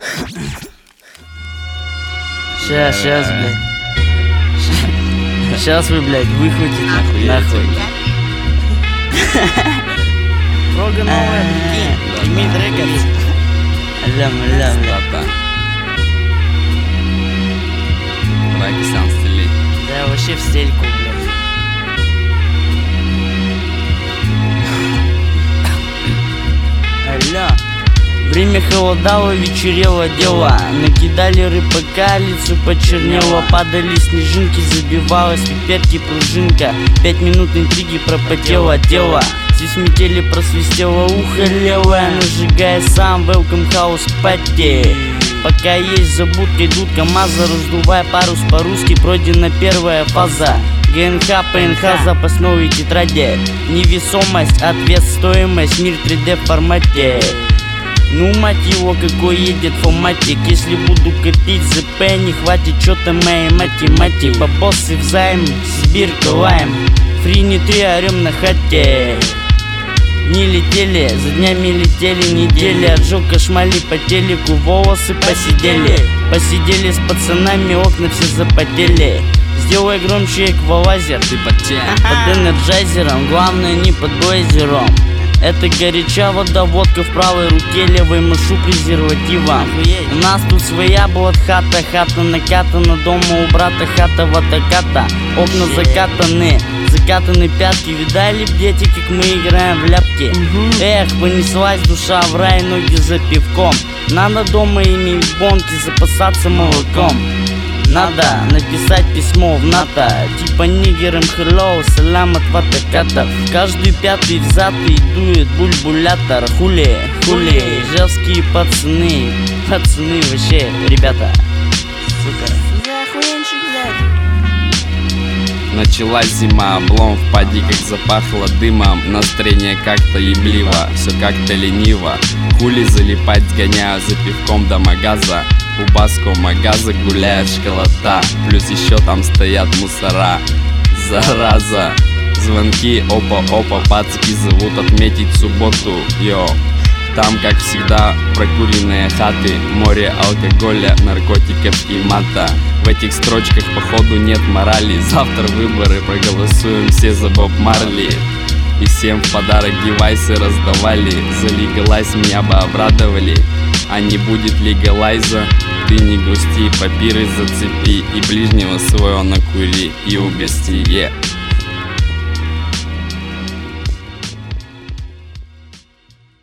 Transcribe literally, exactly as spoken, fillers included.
Сейчас, сейчас, блядь. Сейчас вы, блядь, выхватите нахуй. нахуй. Рога новая, прикинь. Имей дрэгонс. Лям, лям, лям. Пакистан в стиле. Да, вообще в стельку, блядь. Алло. Время холодало, вечерело дело. Накидали рыбака, лицо почернело. Падали снежинки, забивалась в пятки пружинка. Пять минут интриги пропотело тело. Здесь метели просвистело ухо левое, нажигая сам welcome house party. Пока есть забудка, идут КамАЗы, раздувая парус по-русски. Пройдена первая фаза. ГНХ, ПНХ, запас новой тетради. Невесомость, ответ, стоимость, мир три дэ в формате. Ну мать его, какой едет фоматик. Если буду копить ЗП, не хватит чё-то моей математики. Бабосы взаим, Сибирка лаем. Фри не три, орем на хате. Дни летели, за днями летели недели. Отжег кошмали по телеку, волосы посидели. Посидели с пацанами, окна все запотели. Сделай громче эквалайзер. Ты под чем? Под энерджайзером, главное не под блейзером. Это горяча вода, водка в правой руке, левой машу презервативом. У нас тут своя блатхата, хата накатана, дома у брата хата ватаката. Окна закатаны, закатаны пятки. Видали б дети, как мы играем в ляпки? Эх, понеслась душа в рай, ноги за пивком. Надо дома иметь бонки, запасаться молоком. Надо написать письмо в НАТО, типа нигерам hello, салам от ватакатов. Каждый пятый взятый дует бульбулятор. Хули, хули, ижевские пацаны. Пацаны вообще, ребята. Сука. Началась зима, облом в поди, как запахло дымом. Настроение как-то ебливо, все как-то лениво. Хули залипать, сгоняю за пивком до магаза. У Баско магаза гуляет школота. Плюс еще там стоят мусора. Зараза. Звонки, опа-опа, пацки зовут отметить субботу. Йо. Там, как всегда, прокуренные хаты. Море алкоголя, наркотиков и мата. В этих строчках походу нет морали. Завтра выборы, проголосуем все за Боб Марли. И всем в подарок девайсы раздавали. За легалайз меня бы обрадовали. А не будет легалайза, ты не грусти. Папиры зацепи и ближнего своего накури и угости. Yeah.